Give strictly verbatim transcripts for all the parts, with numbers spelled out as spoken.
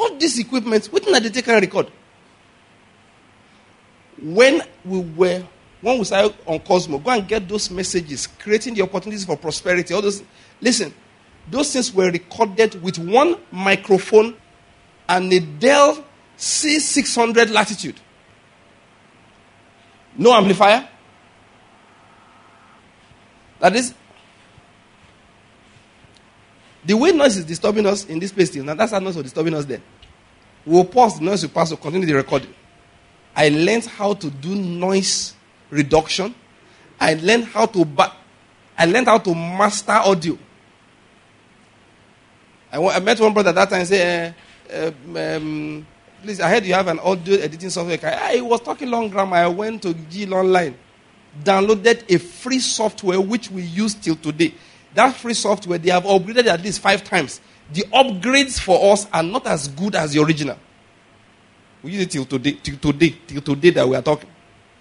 all this equipment, what did they take and record? When we were, when we started on Cosmo, go and get those messages, creating the opportunities for prosperity. All those, listen, those things were recorded with one microphone and a Dell C six hundred Latitude. No amplifier. That is, the way noise is disturbing us in this place, now that's how noise was disturbing us there. We'll pause, the noise will pass, we'll continue the recording. I learned how to do noise reduction. I learned how to ba- I learned how to master audio. I, w- I met one brother that time and said, uh, uh, um, please, I heard you have an audio editing software. I, I was talking long grammar. I went to G L Online, downloaded a free software which we use till today. That free software, they have upgraded at least five times. The upgrades for us are not as good as the original. We use it till today, till today, till today that we are talking.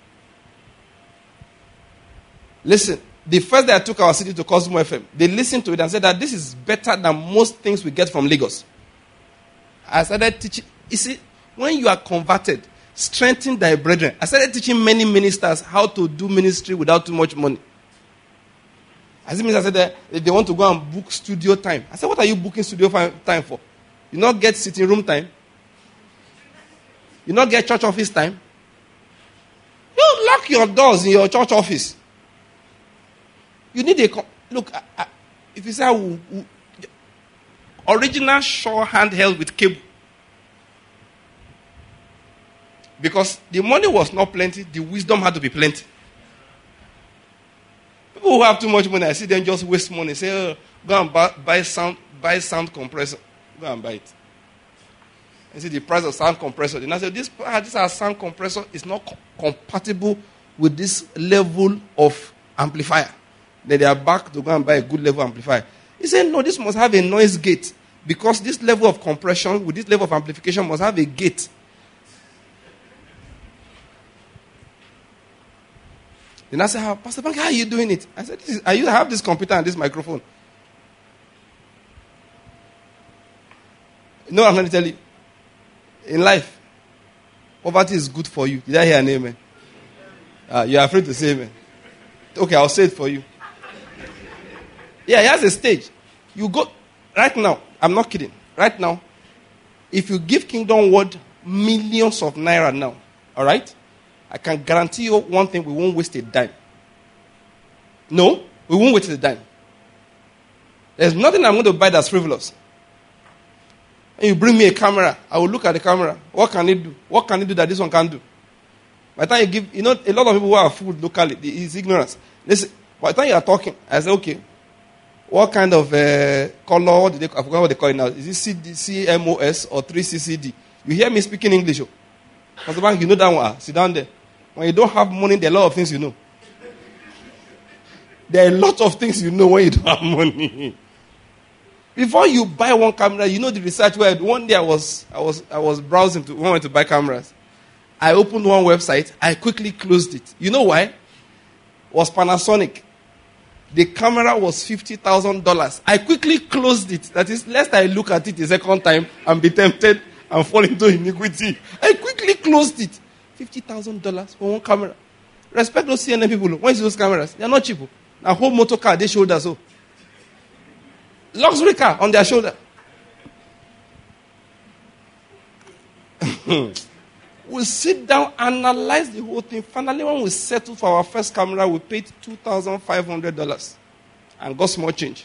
Listen, the first day I took our city to Cosmo F M, they listened to it and said that this is better than most things we get from Lagos. I started teaching. You see, when you are converted, strengthen thy brethren. I started teaching many ministers how to do ministry without too much money. As it means, I said that they want to go and book studio time. I said, what are you booking studio time for? You not get sitting room time? You not get church office time? You lock your doors in your church office. You need a... Look, I, I, if you say, I will, will, original Shaw handheld with cable. Because the money was not plenty, the wisdom had to be plenty. People who have too much money, I see them just waste money. Say, oh, go and buy, buy sound, buy sound compressor. Go and buy it. I see the price of sound compressor. Then I say, this, this our sound compressor is not co- compatible with this level of amplifier. Then they are back to go and buy a good level amplifier. He said, no, this must have a noise gate. Because this level of compression with this level of amplification must have a gate. Then I said, Pastor Bank, how are you doing it? I said, this is, I have this computer and this microphone. You know what I'm going to tell you? In life, poverty is good for you. Did I hear an amen? Uh, you're afraid to say amen. Okay, I'll say it for you. Yeah, he has a stage. You go, right now, I'm not kidding. Right now, if you give Kingdom Word millions of naira now, all right? I can guarantee you one thing, we won't waste a dime. No, we won't waste a dime. There's nothing I'm going to buy that's frivolous. And you bring me a camera, I will look at the camera. What can it do? What can it do that this one can't do? By the time you give, you know, a lot of people who are food locally, it's ignorance. Listen, by the time you are talking, I say, okay, what kind of uh, color, what did they, I forgot what they call it now. Is it C D, C M O S or three C C D? You hear me speaking English? Oh. Pastor Bank, you know that one. Sit down there. When you don't have money, there are a lot of things you know. There are a lot of things you know when you don't have money. Before you buy one camera, you know the research where one day I was I was I was browsing to wanted to buy cameras. I opened one website, I quickly closed it. You know why? It was Panasonic. The camera was fifty thousand dollars. I quickly closed it. That is, lest I look at it a second time and be tempted and fall into iniquity. I quickly closed it. fifty thousand dollars for one camera. Respect those C N N people. When you see those cameras, they are not cheap. Now, whole motor car, they shoulder so. Luxury car on their shoulder. We sit down, analyze the whole thing. Finally, when we settled for our first camera, we paid two thousand five hundred dollars and got small change.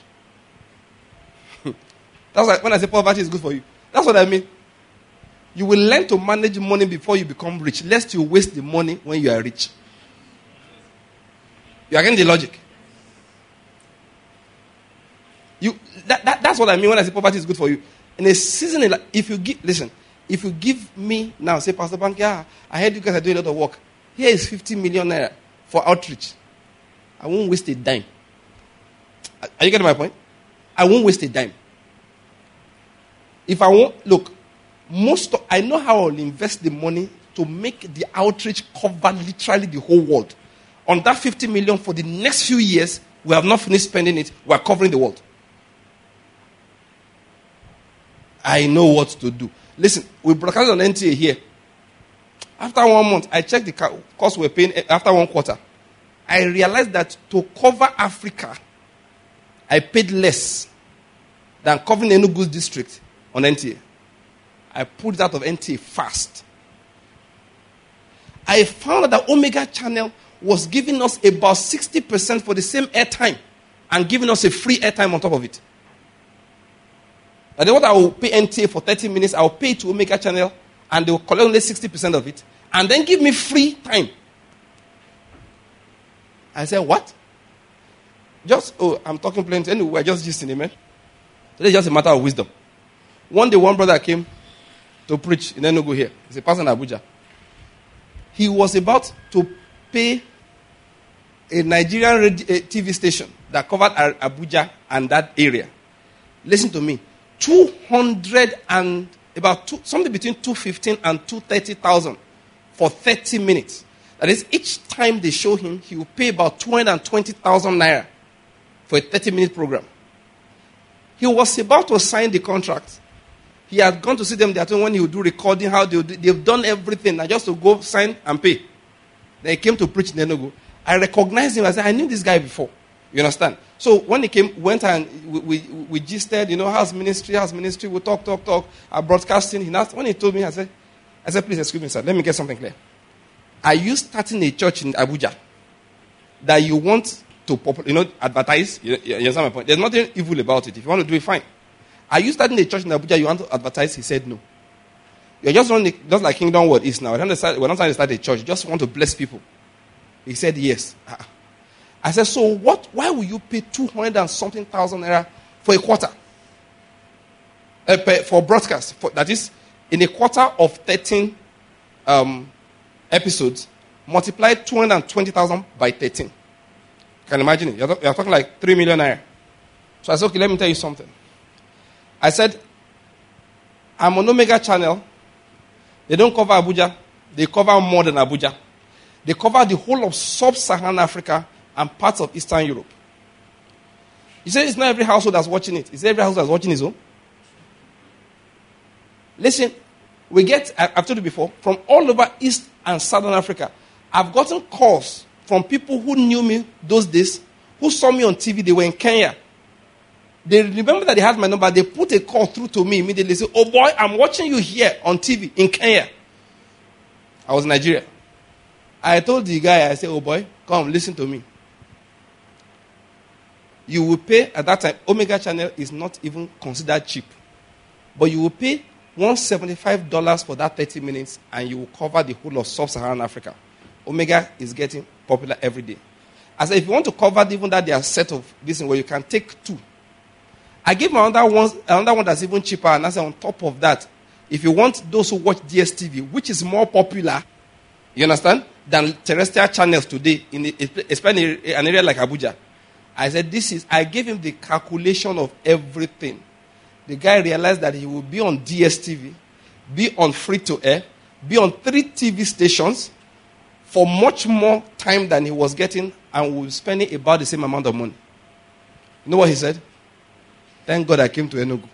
That's why when I say poverty is good for you. That's what I mean. You will learn to manage money before you become rich, lest you waste the money when you are rich. You are getting the logic. You that, that, that's what I mean when I say poverty is good for you. In a season, if you give, listen, if you give me now, say, Pastor Bank, yeah, I heard you guys are doing a lot of work. Here is fifty million naira for outreach. I won't waste a dime. Are you getting my point? I won't waste a dime. If I won't, look, most of, I know how I'll invest the money to make the outreach cover literally the whole world. On that fifty million for the next few years, we have not finished spending it. We are covering the world. I know what to do. Listen, we broadcast on N T A here. After one month, I checked the cost we were paying after one quarter. I realized that to cover Africa, I paid less than covering Enugu district on N T A. I pulled it out of N T A fast. I found that Omega Channel was giving us about sixty percent for the same airtime and giving us a free airtime on top of it. And then what I will pay N T A for thirty minutes, I will pay to Omega Channel and they will collect only sixty percent of it and then give me free time. I said, what? Just, oh, I'm talking plenty. Anyway, we're just gisting, amen? So it's just a matter of wisdom. One day, one brother came to preach in Enugu here. He's a pastor in Abuja. He was about to pay a Nigerian radio, a T V station that covered Abuja and that area. Listen to me. two hundred and about two, something between two fifteen and two thirty thousand for thirty minutes. That is, each time they show him, he will pay about two hundred twenty thousand naira for a thirty minute program. He was about to sign the contract. He had gone to see them there when he would do recording, how they would, they've done everything, and just to go sign and pay. Then he came to preach in Enugu. I recognized him. I said, I knew this guy before. You understand? So when he came, went and we, we, we gisted, you know, how's ministry, how's ministry, we talk, talk, talk, our broadcasting. He asked, when he told me, I said, I said, please excuse me, sir, let me get something clear. Are you starting a church in Abuja that you want to, pop, you know, advertise? You, you understand my point? There's nothing evil about it. If you want to do it, fine. Are you starting a church in Abuja you want to advertise? He said no. You're just running, just like Kingdom Word is now. We're not trying to start a church. You just want to bless people. He said yes. I said, so what? Why will you pay two hundred and something thousand naira for a quarter? Uh, for broadcast. For, that is, in a quarter of thirteen um, episodes, multiply two hundred and twenty thousand by thirteen. Can you imagine it? You're, talk, you're talking like three million naira. So I said, okay, let me tell you something. I said, I'm on Omega Channel. They don't cover Abuja. They cover more than Abuja. They cover the whole of sub-Saharan Africa and parts of Eastern Europe. You say it's not every household that's watching it. It's every household that's watching his own. Listen, we get, I've told you before, from all over East and Southern Africa. I've gotten calls from people who knew me those days, who saw me on T V. They were in Kenya. They remember that they had my number. They put a call through to me immediately. They said, oh boy, I'm watching you here on T V in Kenya. I was in Nigeria. I told the guy, I said, oh boy, come, listen to me. You will pay, at that time, Omega Channel is not even considered cheap. But you will pay one hundred seventy-five dollars for that thirty minutes and you will cover the whole of sub-Saharan Africa. Omega is getting popular every day. I said, if you want to cover even that their set of this where you can take two. I give my another one, another one that's even cheaper, and I said on top of that, if you want those who watch D S T V, which is more popular, you understand, than terrestrial channels today, in the, especially in an area like Abuja, I said, this is, I gave him the calculation of everything. The guy realized that he will be on D S T V, be on free-to-air, be on three T V stations for much more time than he was getting, and will be spending about the same amount of money. You know what he said? Thank God I came to Enugu.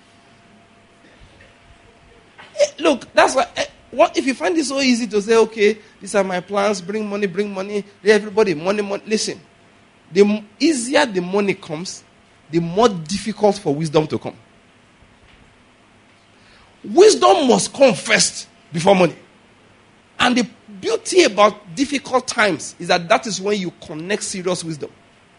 Hey, look, that's why. Hey, what if you find it so easy to say, okay, these are my plans, bring money, bring money, everybody, money, money. Listen, the easier the money comes, the more difficult for wisdom to come. Wisdom must come first before money. And the beauty about difficult times is that that is when you connect serious wisdom.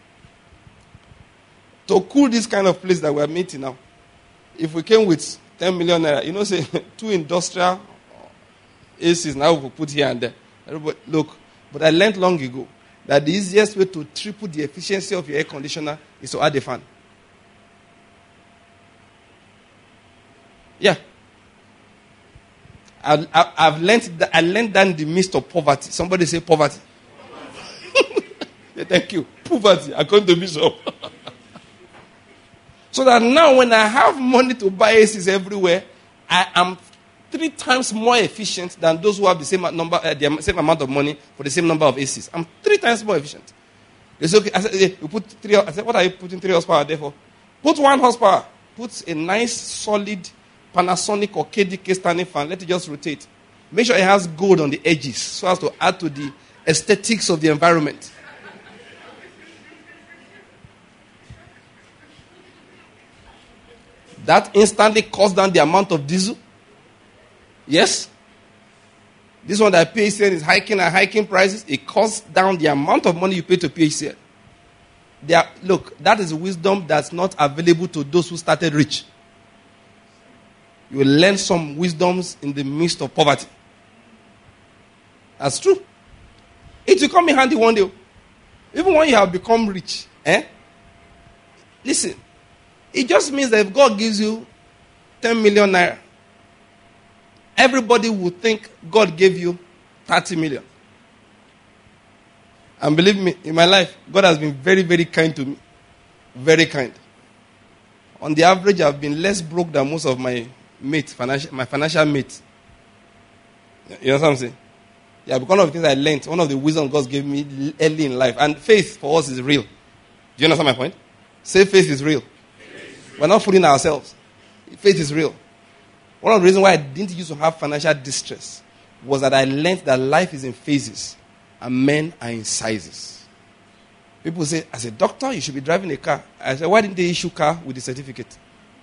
To cool this kind of place that we are meeting now, if we came with ten million naira, you know, say two industrial A Cs now we put here and there. Everybody, look, but I learned long ago that the easiest way to triple the efficiency of your air conditioner is to add a fan. Yeah. I've, I've learned that, I learned that in the midst of poverty. Somebody say poverty. Thank you. Poverty, according to Bishop. So that now when I have money to buy A Cs everywhere, I am three times more efficient than those who have the same number, uh, the same amount of money for the same number of A Cs. I'm three times more efficient. They say, okay, I said, hey, you put three, I said, what are you putting three horsepower there for? Put one horsepower. Put a nice, solid Panasonic or K D K standing fan, let it just rotate. Make sure it has gold on the edges so as to add to the aesthetics of the environment. That instantly cuts down the amount of diesel. Yes. This one that P H C N is hiking and hiking prices, it cuts down the amount of money you pay to P H C N. They are, look, that is wisdom that's not available to those who started rich. You will learn some wisdoms in the midst of poverty. That's true. It will come in handy one day. Even when you have become rich. Eh? Listen. It just means that if God gives you ten million naira, everybody would think God gave you thirty million. And believe me, in my life, God has been very, very kind to me. Very kind. On the average, I've been less broke than most of my mates, financial, my financial mates. You know what I'm saying? Yeah, because of the things I learned, one of the wisdom God gave me early in life. And faith for us is real. Do you understand my point? Say faith is real. We're not fooling ourselves. Faith is real. One of the reasons why I didn't used to have financial distress was that I learned that life is in phases and men are in sizes. People say, as a doctor, you should be driving a car. I said, why didn't they issue car with the certificate?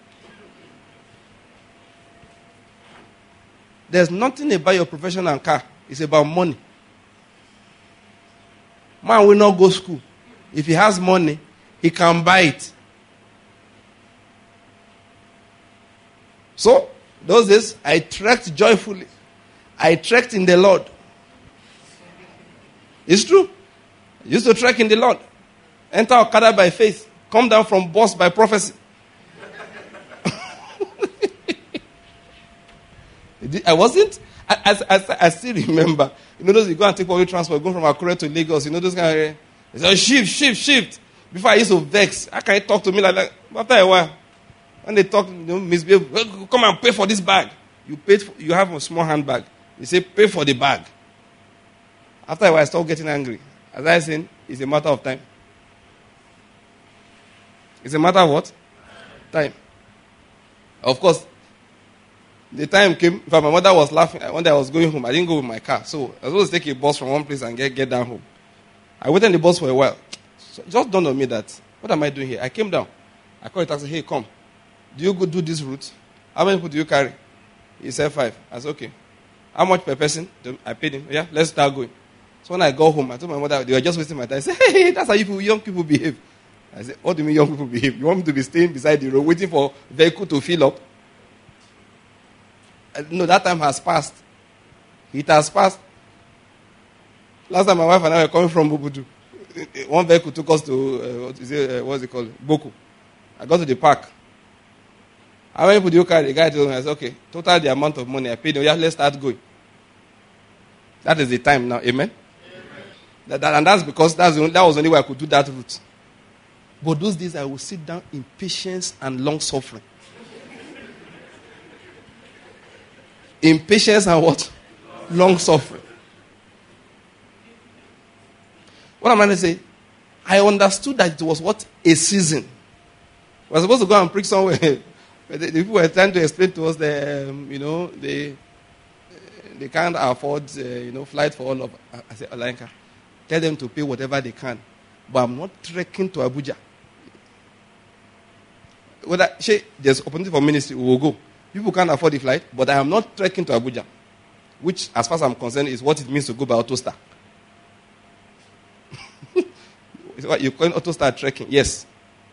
There's nothing about your profession and car. It's about money. Man will not go to school. If he has money, he can buy it. So, those days, I trekked joyfully. I trekked in the Lord. It's true. I used to trek in the Lord. Enter Okada by faith. Come down from bus by prophecy. I wasn't. I, I, I, I still remember. You know those, you go and take public transport, go from Akure to Lagos. You know those kind of... It's a shift, shift, shift. Before I used to vex. How can you talk to me like that? After a while. When they talk, you know, misbehave, come and pay for this bag. You paid for, you have a small handbag. You say, pay for the bag. After a while, I start getting angry. As I said, it's a matter of time. It's a matter of what? Time. Of course, the time came, in fact, my mother was laughing. One day I was going home. I didn't go with my car. So I was supposed to take a bus from one place and get, get down home. I waited in the bus for a while. So it just dawned on me that, what am I doing here? I came down. I called the taxi, hey, come. Do you go do this route? How many people do you carry? He said five. I said, okay. How much per person? I paid him. Yeah, let's start going. So when I got home, I told my mother, they were just wasting my time. I said, hey, that's how you young people behave. I said, what do you mean young people behave? You want me to be staying beside the road, waiting for vehicle to fill up? No, that time has passed. It has passed. Last time my wife and I were coming from Bubudu. One vehicle took us to, uh, what is it, uh, what's it called? Boku. I got to the park. How many people do you carry? The guy told me, I said, okay, total the amount of money I paid. Yeah, let's start going. That is the time now. Amen? Amen. That, that, and that's because that's the only, that was the only way I could do that route. But those days I would sit down in patience and long suffering. In patience and what? Long suffering. What am I going to say? I understood that it was what? A season. We were supposed to go and preach somewhere. But the, the people were trying to explain to us that, um, you know, they they can't afford, uh, you know, flight for all of us. I said, Olanka, tell them to pay whatever they can. But I'm not trekking to Abuja. Whether there's opportunity for ministry, we will go. People can't afford the flight, but I am not trekking to Abuja. Which, as far as I'm concerned, is what it means to go by Autostar. It's what you call Autostar trekking. Yes.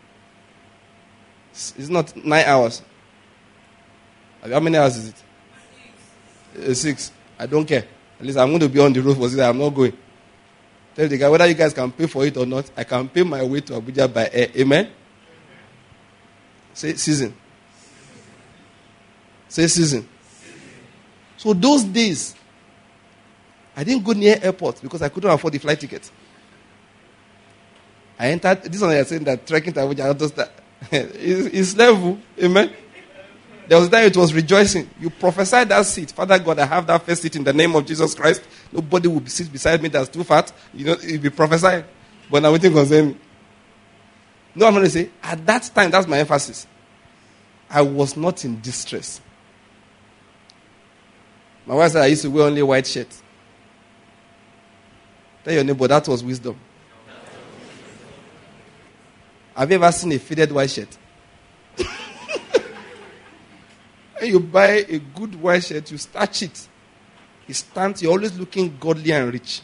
It's not nine hours. How many hours is it? Six. Uh, six. I don't care. At least I'm going to be on the road for six. I'm not going. Tell the guy whether you guys can pay for it or not. I can pay my way to Abuja by air. Amen? Say season. Say season. So those days, I didn't go near airport because I couldn't afford the flight ticket. I entered. This one I saying that trekking to Abuja, I just start. It's level. Amen. There was a time it was rejoicing. You prophesied that seat. Father God, I have that first seat in the name of Jesus Christ. Nobody will sit beside me that's too fat. You know, you'll be prophesying. But now nothing concerns me. No, I'm going to say, at that time, that's my emphasis. I was not in distress. My wife said I used to wear only white shirt. Tell your neighbor, that was wisdom. Have you ever seen a faded white shirt? When you buy a good white shirt, you starch it. It stands, you're always looking godly and rich.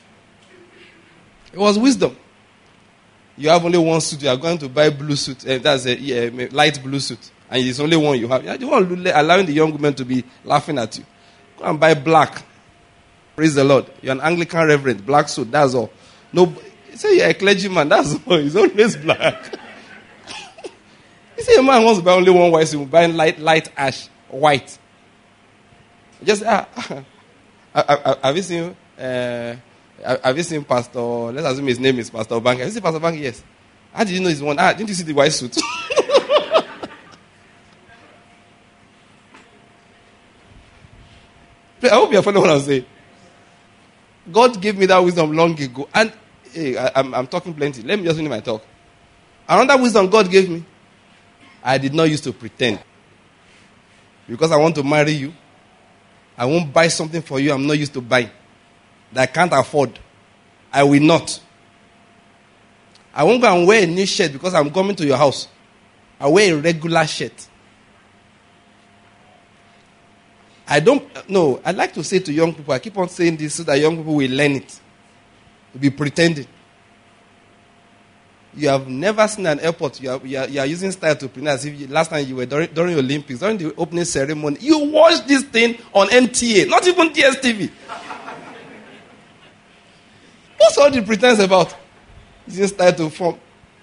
It was wisdom. You have only one suit, you are going to buy blue suit, and that's a yeah, light blue suit, and it's only one you have. You are the one allowing the young women to be laughing at you. Go and buy black. Praise the Lord. You're an Anglican reverend, black suit, that's all. No, say you're a clergyman, that's all. It's always black. You say a man wants to buy only one white suit, buying light, light ash, white. Just, ah, have you seen, uh, have you seen Pastor, let's assume his name is Pastor Bank. Have you seen Pastor Bank? Yes. How did you know he's one? Ah, didn't you see the white suit? I hope you're following what I'm saying. God gave me that wisdom long ago. And hey, I, I'm, I'm talking plenty. Let me just finish my talk. Another wisdom God gave me, I did not used to pretend. Because I want to marry you, I won't buy something for you I'm not used to buying, that I can't afford. I will not. I won't go and wear a new shirt because I'm coming to your house. I wear a regular shirt. I don't, no, I like to say to young people, I keep on saying this so that young people will learn it. Will be pretending. You have never seen an airport, you are, you are, you are using style to pretend as if you, last time you were during, during the Olympics, during the opening ceremony, you watched this thing on N T A, not even D S T V. What's all the pretense about? Using style to form.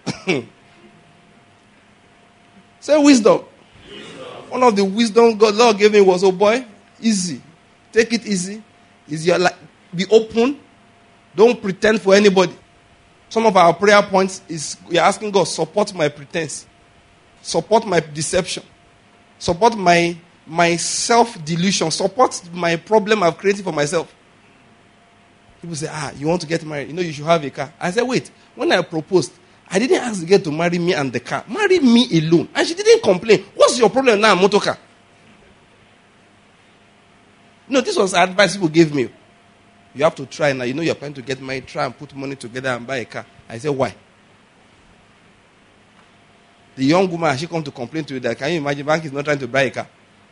Say wisdom. wisdom. One of the wisdom God Lord gave me was, oh boy, easy. Take it easy. Is your like be open. Don't pretend for anybody. Some of our prayer points is we are asking God, support my pretense. Support my deception. Support my my self-delusion. Support my problem I've created for myself. People say, ah, you want to get married? You know, you should have a car. I said, wait, when I proposed, I didn't ask the girl to marry me and the car. Marry me alone. And she didn't complain. What's your problem now, motor car? No, this was advice people gave me. You have to try now. You know you're planning to get married. Try and put money together and buy a car. I said, why? The young woman, she come to complain to you that, can you imagine, bank is not trying to buy a car?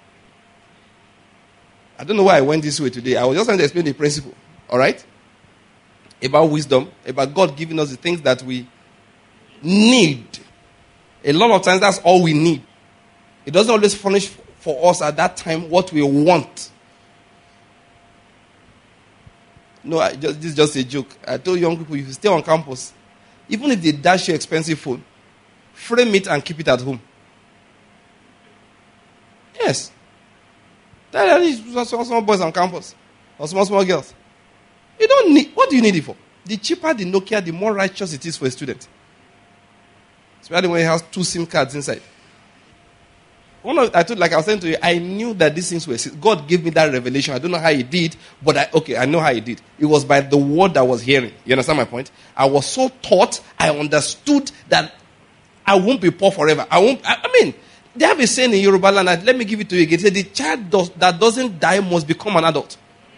I don't know why I went this way today. I was just trying to explain the principle. All right? About wisdom. About God giving us the things that we need. A lot of times, that's all we need. It doesn't always furnish for us at that time what we want. No, I just, this is just a joke. I told young people, if you stay on campus, even if they dash you expensive phone, frame it and keep it at home. Yes. There are small, small boys on campus. Or small, small girls. You don't need, what do you need it for? The cheaper the Nokia, the more righteous it is for a student. Especially when it has two SIM cards inside. One of, I told, like I was saying to you, I knew that these things were, God gave me that revelation. I don't know how he did, but I, okay, I know how he did. It was by the word I was hearing. You understand my point? I was so taught, I understood that I won't be poor forever. I won't, I, I mean, they have a saying in Yoruba land, let me give it to you again. They say, the child does, that doesn't die must become an adult.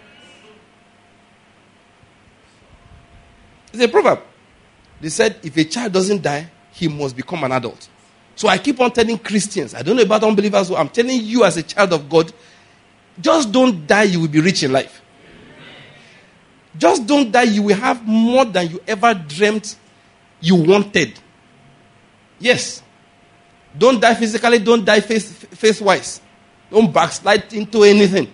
It's a proverb. They said, if a child doesn't die, he must become an adult. So I keep on telling Christians, I don't know about unbelievers, I'm telling you as a child of God, just don't die, you will be rich in life. Just don't die, you will have more than you ever dreamt you wanted. Yes. Don't die physically, don't die face, face-wise. Don't backslide into anything.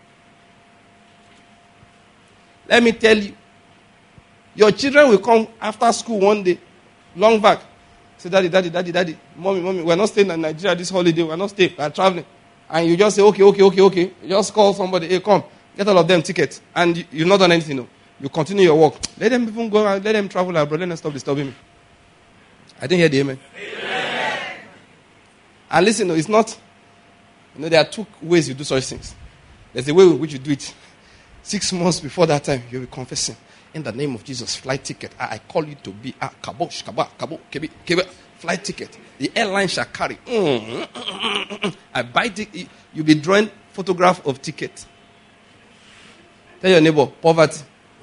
Let me tell you, your children will come after school one day, long back. Say, daddy, daddy, daddy, daddy, mommy, mommy, we're not staying in Nigeria this holiday. We're not staying. We're traveling. And you just say, okay, okay, okay, okay. You just call somebody, hey, come, get all of them tickets. And you, you've not done anything, no. You continue your work. Let them even go, let them travel abroad. Let them stop disturbing me. I didn't hear the amen. Amen. And listen, no, it's not, you know, there are two ways you do such things. There's a way in which you do it. Six months before that time, you'll be confessing. In the name of Jesus, flight ticket. I, I call you to be a kabosh, kaba, kabo, kebi, kebi, flight ticket. The airline shall carry. Mm, mm, mm, mm, mm. I buy ticket. You'll be drawing photograph of ticket. Tell your neighbor, poverty.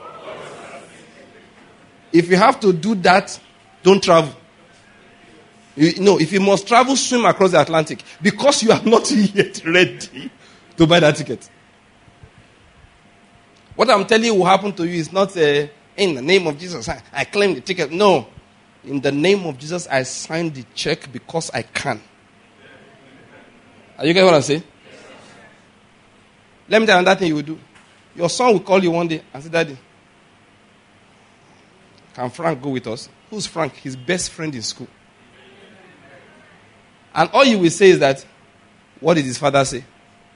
If you have to do that, don't travel. You, no, if you must travel, swim across the Atlantic. Because you are not yet ready to buy that ticket. What I'm telling you will happen to you is not uh, in the name of Jesus, I, I claim the ticket. No. In the name of Jesus, I signed the check because I can. Are you getting what I'm saying? Let me tell you another thing you will do. Your son will call you one day and say, Daddy, can Frank go with us? Who's Frank? His best friend in school. And all you will say is that, what did his father say?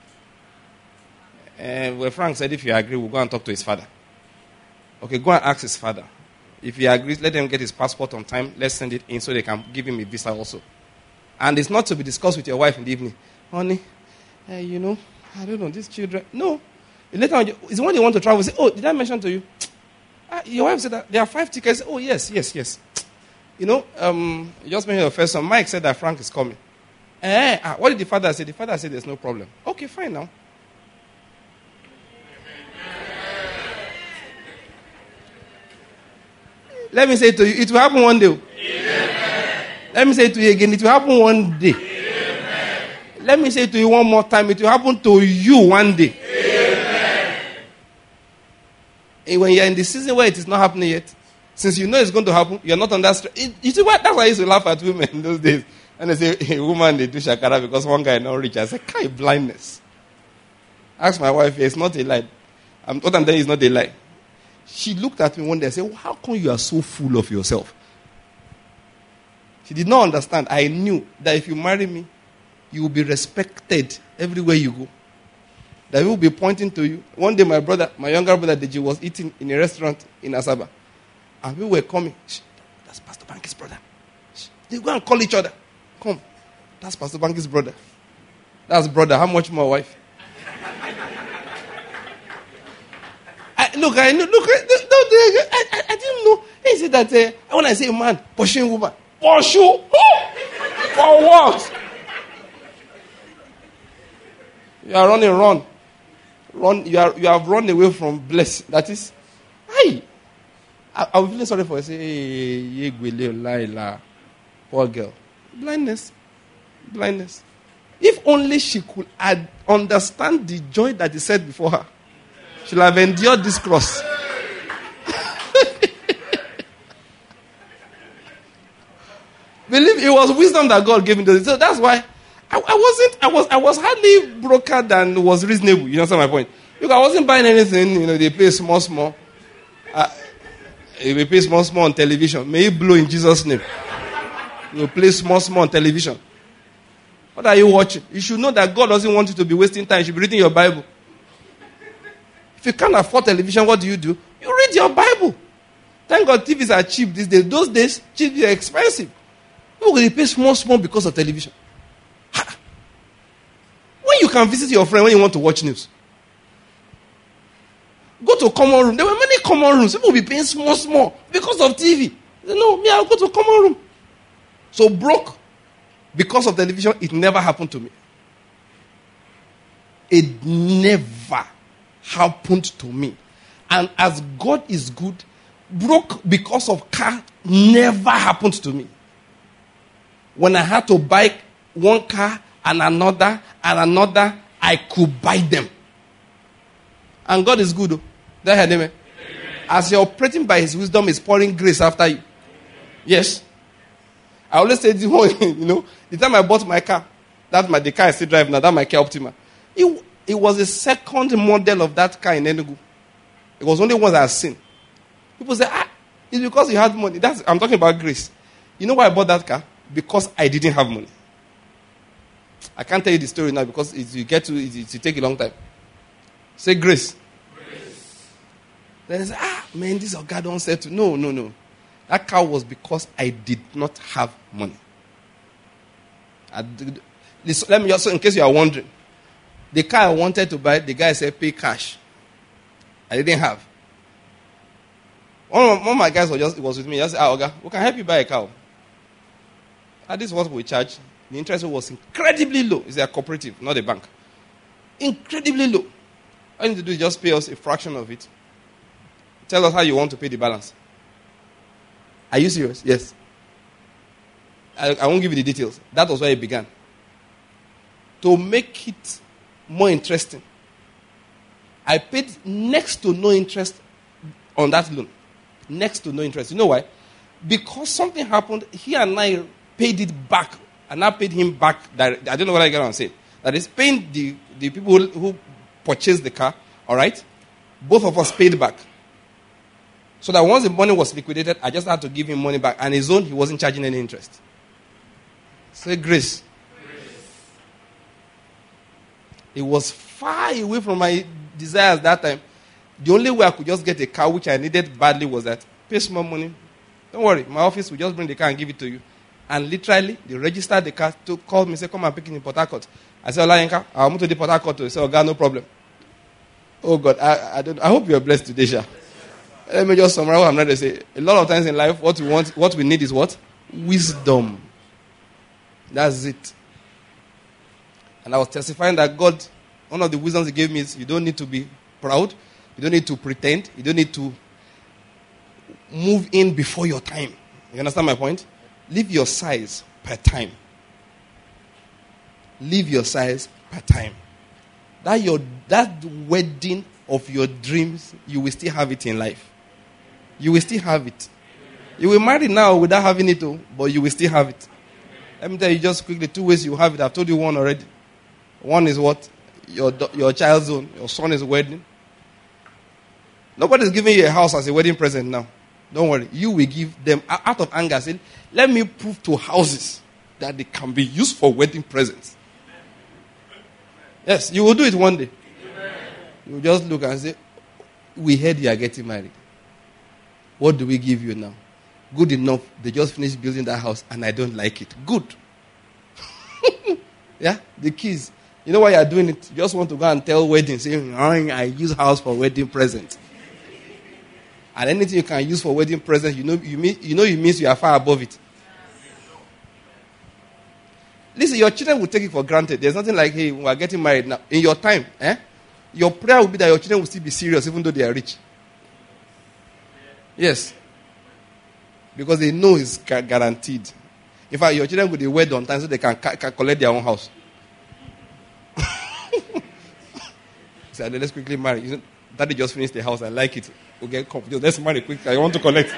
Uh, well, Frank said, if you agree, we'll go and talk to his father. Okay, go and ask his father. If he agrees, let them get his passport on time. Let's send it in so they can give him a visa also. And it's not to be discussed with your wife in the evening. Honey, uh, you know, I don't know, these children. No. Later on, it's when they want to travel. Say, oh, did I mention to you? Uh, your wife said that there are five tickets. Oh, yes, yes, yes. You know, um, you just mentioned your first son. Mike said that Frank is coming. Eh, ah, what did the father say? The father said there's no problem. Okay, fine now. Let me say it to you, it will happen one day. Amen. Let me say it to you again, it will happen one day. Amen. Let me say it to you one more time, it will happen to you one day. Amen. And when you're in the season where it is not happening yet, since you know it's going to happen, you're not on that stress. You see what? That's why I used to laugh at women in those days. And they say, a woman, they do shakara because one guy is not rich. I say, kai, blindness. Ask my wife, it's not a lie. I'm, what I'm telling you is not a lie. She looked at me one day and said, well, how come you are so full of yourself? She did not understand. I knew that if you marry me, you will be respected everywhere you go. That will be pointing to you. One day my brother, my younger brother Deji, was eating in a restaurant in Asaba. And we were coming. Shh, that's Pastor Banky's brother. Shh, they go and call each other. Come. That's Pastor Banky's brother. That's brother. How much more wife? I, look, I know. Look, I, I, I, I didn't know. He said that uh, when I say man, pursuing woman, pursue for what? You are running, run, run. You are you have run away from bless. That is, hi. I, I was feeling sorry for her. Say, hey, Laila, poor girl, blindness, blindness. If only she could ad- understand the joy that is set before her. She'll have endured this cross. Believe it was wisdom that God gave me. So that's why I, I wasn't. I was. I was hardly broker than was reasonable. You understand my point? Look, I wasn't buying anything. You know, they pay small, small. Uh, they pay small, small on television. May it blow in Jesus' name. You play small, small on television. What are you watching? You should know that God doesn't want you to be wasting time. You should be reading your Bible. If you can't afford television, what do you do? You read your Bible. Thank God T Vs are cheap these days. Those days, T Vs are expensive. People will pay small, small because of television. Ha. When you can visit your friend when you want to watch news. Go to common room. There were many common rooms. People will be paying small, small because of T V. They say, no, me, I'll go to common room. So broke because of television, it never happened to me. It never happened to me. And as God is good, broke because of car never happened to me. When I had to buy one car and another and another, I could buy them. And God is good. That heard him. As you're operating by his wisdom, he's pouring grace after you. Yes. I always say, you know, the time I bought my car, that's my the car I still drive now, that's my Kia Optima. It, it was the second model of that car in Enugu. It was only one I've seen. People say, ah, it's because you had money. That's, I'm talking about grace. You know why I bought that car? Because I didn't have money. I can't tell you the story now because it you get to it, it, it take a long time. Say grace. Grace. Then I say, ah, man, this God don't say to. No, no, no. That car was because I did not have money. I did, this, let me just, in case you are wondering, the car I wanted to buy, the guy said pay cash. I didn't have. One of, one of my guys was just was with me. He said, ah, Oga, we can help you buy a car. And this is what we charge. The interest was incredibly low. It's a cooperative, not a bank. Incredibly low. All you need to do is just pay us a fraction of it. Tell us how you want to pay the balance. Are you serious? Yes. I, I won't give you the details. That was where it began. To make it more interesting, I paid next to no interest on that loan. Next to no interest. You know why? Because something happened, he and I paid it back. And I paid him back. I don't know what I get on saying. That is paying the, the people who, who purchased the car, all right? Both of us paid back. So that once the money was liquidated, I just had to give him money back. And his own, he wasn't charging any interest. Say grace. Grace. It was far away from my desires that time. The only way I could just get a car, which I needed badly, was that pay small money. Don't worry, my office will just bring the car and give it to you. And literally, they registered the car to call me, say, come and pick it in Port Harcourt. I said, Olayenka, I'll move to the Port Harcourt. He said, oh God, no problem. Oh God, I, I, don't, I hope you're blessed today, Sha. Let me just summarize what I'm trying to say. A lot of times in life, what we want, what we need is what? Wisdom. That's it. And I was testifying that God, one of the wisdoms He gave me is you don't need to be proud. You don't need to pretend. You don't need to move in before your time. You understand my point? Live your size per time. Live your size per time. That your that wedding of your dreams, you will still have it in life. You will still have it. You will marry now without having it, too, but you will still have it. Let me tell you just quickly two ways you have it. I've told you one already. One is what? Your your child's own. Your son is wedding. Nobody's giving you a house as a wedding present now. Don't worry. You will give them, out of anger, say, let me prove to houses that they can be used for wedding presents. Yes, you will do it one day. You will just look and say, we heard you are getting married. What do we give you now? Good enough. They just finished building that house and I don't like it. Good. Yeah, the keys. You know why you are doing it? You just want to go and tell wedding, saying, I use house for wedding present. And anything you can use for wedding present, you know you mean you know it means you are far above it. Listen, your children will take it for granted. There's nothing like, hey, we are getting married now. In your time, eh? Your prayer will be that your children will still be serious even though they are rich. Yes. Because they know it's guaranteed. In fact, your children will be wed on time so they can, ca- can collect their own house. So let's quickly marry. You know, Daddy just finished the house. I like it. We'll get confused. Let's marry quickly. I want to collect.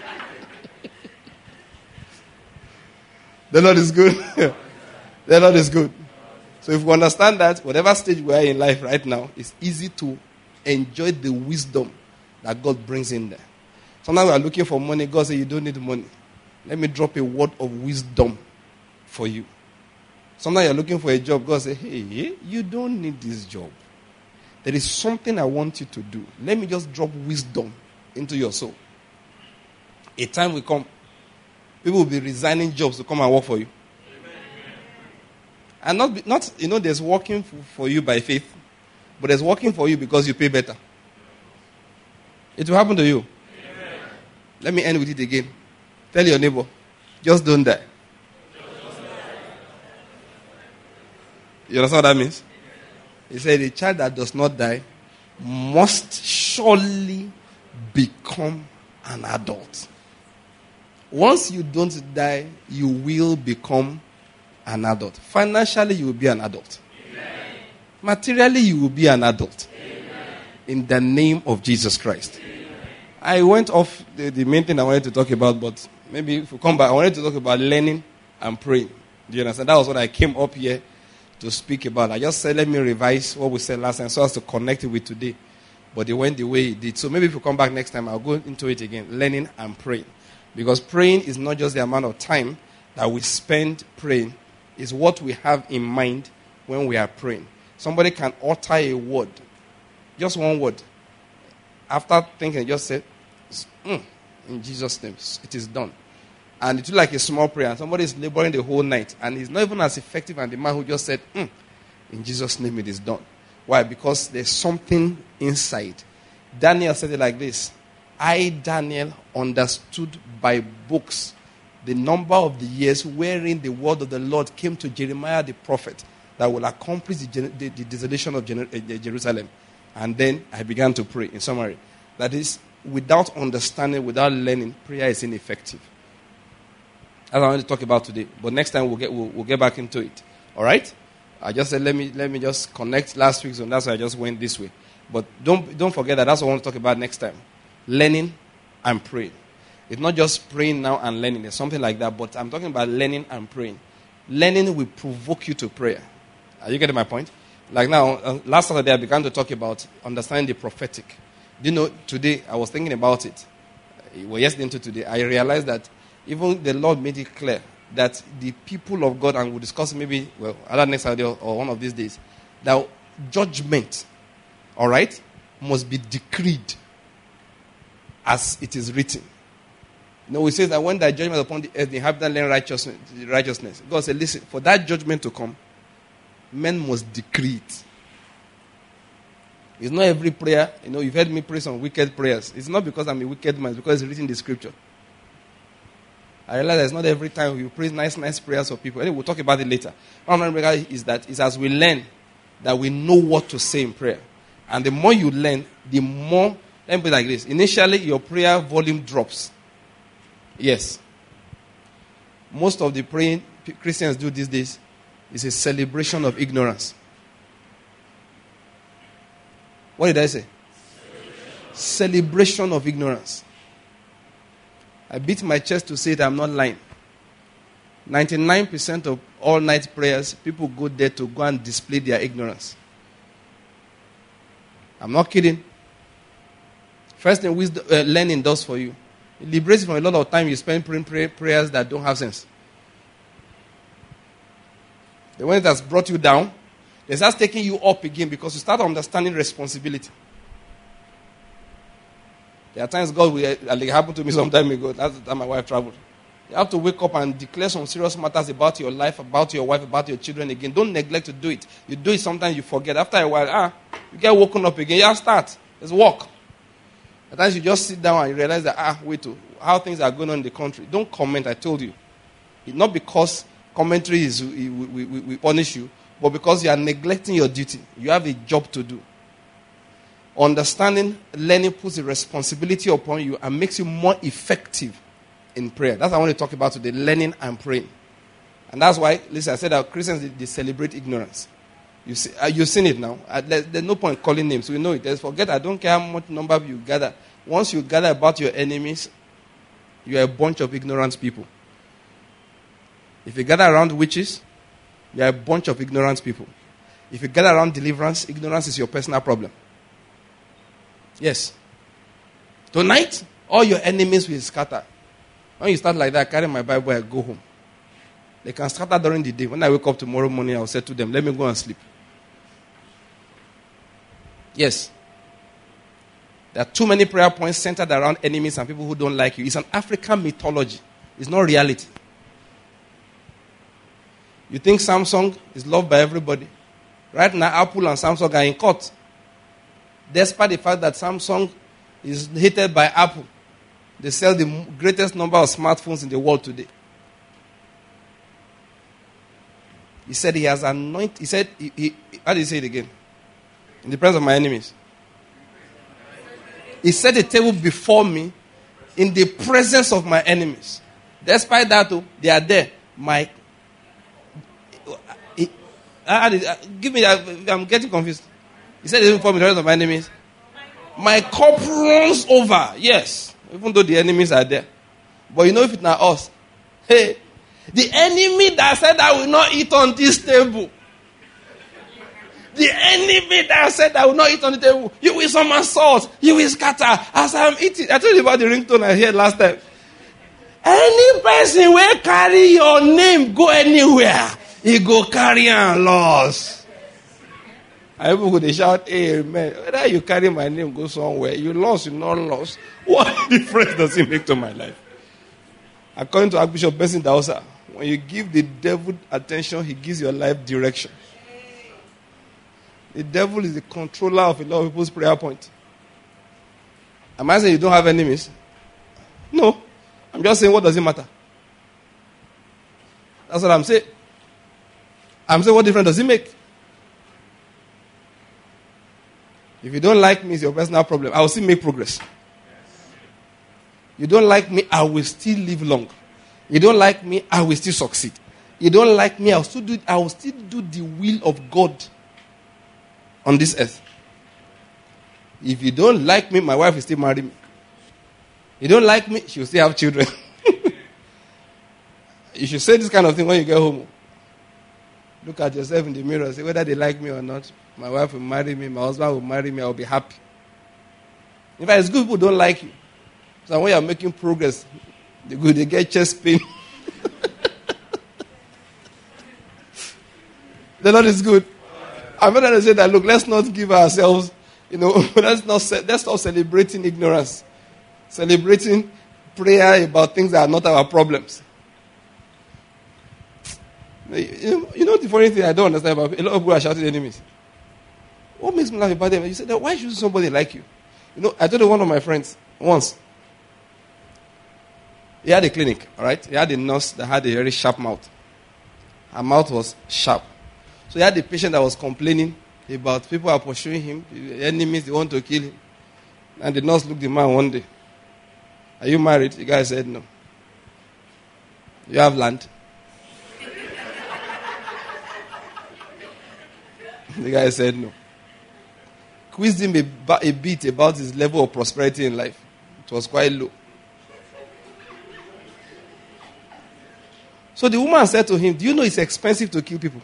The Lord is good. The Lord is good. So if we understand that, whatever stage we are in life right now, it's easy to enjoy the wisdom that God brings in there. Sometimes we are looking for money. God says, you don't need money. Let me drop a word of wisdom for you. Sometimes you're looking for a job. God says, hey, you don't need this job. There is something I want you to do. Let me just drop wisdom into your soul. A time will come. People will be resigning jobs to come and work for you. Amen. And not, be, not, you know, there's working for, for you by faith, but there's working for you because you pay better. It will happen to you. Amen. Let me end with it again. Tell your neighbor, just don't die. You understand what that means? He said, a child that does not die must surely become an adult. Once you don't die, you will become an adult. Financially, you will be an adult. Amen. Materially, you will be an adult. Amen. In the name of Jesus Christ. Amen. I went off the, the main thing I wanted to talk about, but maybe if we come back, I wanted to talk about learning and praying. Do you understand? That was what I came up here to speak about. I just said, let me revise what we said last time so as to connect it with today. But it went the way it did. So maybe if we come back next time, I'll go into it again. Learning and praying. Because praying is not just the amount of time that we spend praying. It's what we have in mind when we are praying. Somebody can utter a word. Just one word. After thinking, just say, mm, in Jesus' name, it is done. And it's like a small prayer. And somebody is laboring the whole night. And it's not even as effective as the man who just said, mm, in Jesus' name it is done. Why? Because there's something inside. Daniel said it like this. I, Daniel, understood by books the number of the years wherein the word of the Lord came to Jeremiah the prophet that will accomplish the, the, the desolation of Jerusalem. And then I began to pray. In summary, that is, without understanding, without learning, prayer is ineffective. That's what I want to talk about today. But next time we'll get we'll, we'll get back into it. All right? I just said let me let me just connect last week's one. That's why I just went this way. But don't don't forget that that's what I want to talk about next time. Learning and praying. It's not just praying now and learning. It's something like that. But I'm talking about learning and praying. Learning will provoke you to prayer. Are you getting my point? Like now, uh, last Saturday I began to talk about understanding the prophetic. Do you know, today I was thinking about it. Well, yesterday into today, I realized that even the Lord made it clear that the people of God, and we'll discuss maybe, well, either next Saturday or, or one of these days, that judgment, all right, must be decreed as it is written. You know, we say that when thy judgment upon the earth, the inhabitants learn righteousness, righteousness. God said, listen, for that judgment to come, men must decree it. It's not every prayer. You know, you've heard me pray some wicked prayers. It's not because I'm a wicked man. It's because it's written in the scripture. I realize that it's not every time you pray nice, nice prayers for people. Anyway, we'll talk about it later. What I'm saying is that it's as we learn that we know what to say in prayer. And the more you learn, the more, let me put it like this. Initially, your prayer volume drops. Yes. Most of the praying Christians do these days is a celebration of ignorance. What did I say? Celebration, celebration of ignorance. I beat my chest to say that I'm not lying. ninety-nine percent of all night prayers, people go there to go and display their ignorance. I'm not kidding. First thing wisdom, uh, learning does for you, it liberates you from a lot of time you spend praying pray, prayers that don't have sense. The one that's brought you down, it starts taking you up again because you start understanding responsibility. There are times God will, like it happened to me some time ago. That's the time my wife traveled. You have to wake up and declare some serious matters about your life, about your wife, about your children again. Don't neglect to do it. You do it sometimes, you forget. After a while, ah, you get woken up again. Yeah, start. Let's walk. At times you just sit down and you realize that, ah, wait, to how things are going on in the country. Don't comment, I told you. It's not because commentary is we, we, we, we punish you, but because you are neglecting your duty. You have a job to do. Understanding, learning puts a responsibility upon you and makes you more effective in prayer. That's what I want to talk about today, learning and praying. And that's why, listen, I said that Christians, they, they celebrate ignorance. You see, uh, you've seen it now. Uh, there's, there's no point calling names. We know it. There's, forget, I don't care how much number you gather. Once you gather about your enemies, you're a bunch of ignorant people. If you gather around witches, you're a bunch of ignorant people. If you gather around deliverance, ignorance is your personal problem. Yes. Tonight, all your enemies will scatter. When you start like that, I carry my Bible, I go home. They can scatter during the day. When I wake up tomorrow morning, I'll say to them, let me go and sleep. Yes. There are too many prayer points centered around enemies and people who don't like you. It's an African mythology. It's not reality. You think Samsung is loved by everybody. Right now, Apple and Samsung are in court. Despite the fact that Samsung is hated by Apple, they sell the greatest number of smartphones in the world today. He said he has anointed, he said, he, he, how did he say it again? In the presence of my enemies. He set a table before me in the presence of my enemies. Despite that, though, they are there. My, he, how did, give me, I'm getting confused. He said it before me in the presence of my enemies. My cup runs over. Yes. Even though the enemies are there. But you know if it's not us. Hey, the enemy that said I will not eat on this table. The enemy that said I will not eat on the table. You will somersault. You will scatter. As I'm eating. I told you about the ringtone I heard last time. Any person will carry your name go anywhere. He go carry and loss. I people go they shout, amen. Whether you carry my name, go somewhere. You lost, you not lost. What difference does it make to my life? According to Archbishop Benson Dausa, when you give the devil attention, he gives your life direction. The devil is the controller of a lot of people's prayer point. Am I saying you don't have enemies? No. I'm just saying, what does it matter? That's what I'm saying. I'm saying, what difference does it make? If you don't like me, it's your personal problem. I will still make progress. You don't like me, I will still live long. You don't like me, I will still succeed. You don't like me, I will still do, I will still do the will of God on this earth. If you don't like me, my wife will still marry me. You don't like me, she will still have children. You should say this kind of thing when you get home. Look at yourself in the mirror and say whether they like me or not. My wife will marry me, my husband will marry me, I will be happy. In fact, it's good people don't like you. So when you are making progress, they go, they get chest pain. The Lord is good. I'm going to say that, look, let's not give ourselves, you know, let's not let's stop celebrating ignorance. Celebrating prayer about things that are not our problems. You know, you know the funny thing I don't understand about a lot of people are shouting enemies. What makes me laugh about them? You say, why should somebody like you? You know, I told one of my friends once. He had a clinic, all right? He had a nurse that had a very sharp mouth. Her mouth was sharp. So he had a patient that was complaining about people are pursuing him, the enemies, they want to kill him. And the nurse looked at the man one day. Are you married? The guy said no. You have land? The guy said no. Quizzed him a, a bit about his level of prosperity in life. It was quite low. So the woman said to him, do you know it's expensive to kill people?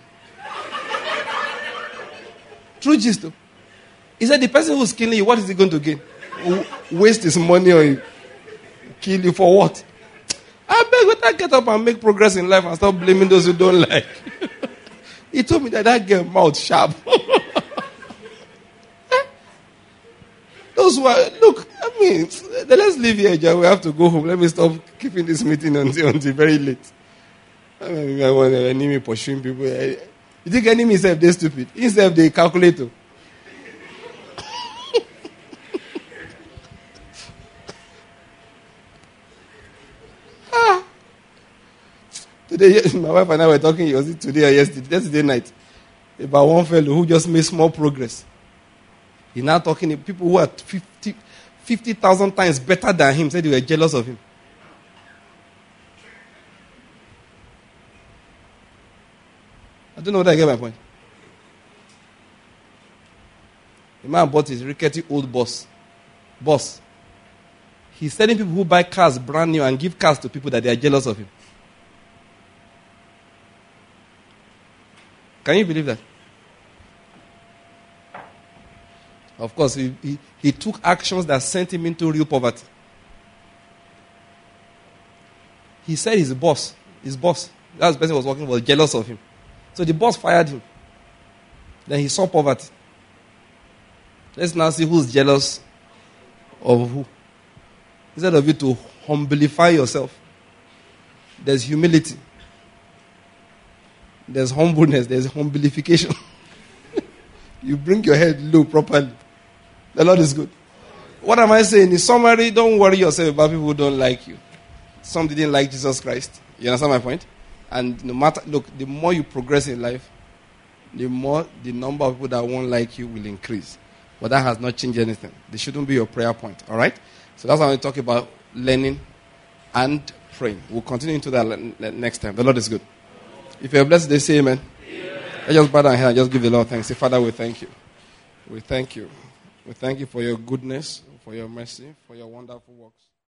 True gist though. He said the person who's killing you, what is he going to gain? Waste his money on you. Kill you for what? I beg, better get up and make progress in life and stop blaming those who don't like. He told me that that girl mouth sharp. Those who are, look, I mean, let's leave here, John. We have to go home. Let me stop keeping this meeting until, until very late. I mean, I want an enemy pursuing people. You think enemy is they stupid? Instead they calculate. ah. Today, my wife and I were talking, was it today or yesterday? Yesterday night. About one fellow who just made small progress. He's now talking to people who are fifty thousand times better than him, said they were jealous of him. I don't know whether I get my point. The man bought his rickety old boss. Boss. He's telling people who buy cars brand new and give cars to people that they are jealous of him. Can you believe that? Of course, he, he, he took actions that sent him into real poverty. He said his boss, his boss, that person who was working was jealous of him. So the boss fired him. Then he saw poverty. Let's now see who's jealous of who. Instead of you to humblify yourself, there's humility. There's humbleness. There's humbilification. You bring your head low properly. The Lord is good. What am I saying? In summary, don't worry yourself about people who don't like you. Some didn't like Jesus Christ. You understand my point? And no matter, look, the more you progress in life, the more the number of people that won't like you will increase. But that has not changed anything. This shouldn't be your prayer point. All right? So that's why we talk about learning and praying. We'll continue into that next time. The Lord is good. If you're blessed, they say amen. Amen. Let's just bow down here and just give the Lord thanks. Say, Father, we thank you. We thank you. We thank you for your goodness, for your mercy, for your wonderful works.